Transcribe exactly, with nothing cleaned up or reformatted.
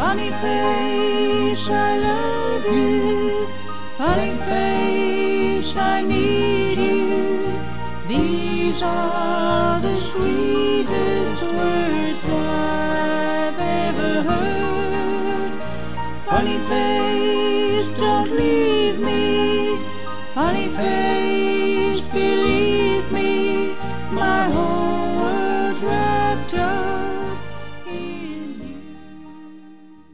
Funny face, I love you. Funny face, I need you. These are the sweetest words I've ever heard. Funny face,